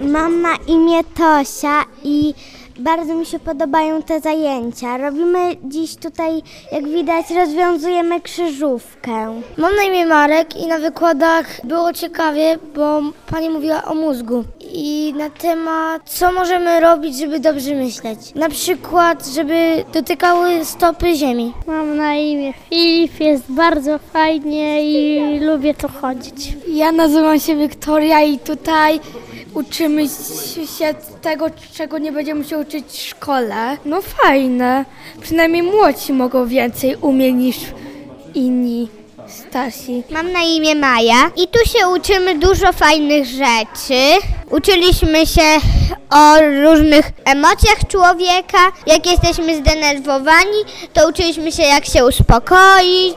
Mam na imię Tosia i bardzo mi się podobają te zajęcia. Robimy dziś tutaj, jak widać, rozwiązujemy krzyżówkę. Mam na imię Marek i na wykładach było ciekawie, bo pani mówiła o mózgu i na temat, co możemy robić, żeby dobrze myśleć. Na przykład, żeby dotykały stopy ziemi. Mam na imię Filip, jest bardzo fajnie i lubię tu chodzić. Ja nazywam się Wiktoria i tutaj uczymy się tego, czego nie będziemy się uczyć w szkole. No fajne, przynajmniej młodsi mogą więcej umieć niż inni starsi. Mam na imię Maja i tu się uczymy dużo fajnych rzeczy. Uczyliśmy się o różnych emocjach człowieka. Jak jesteśmy zdenerwowani, to uczyliśmy się, jak się uspokoić.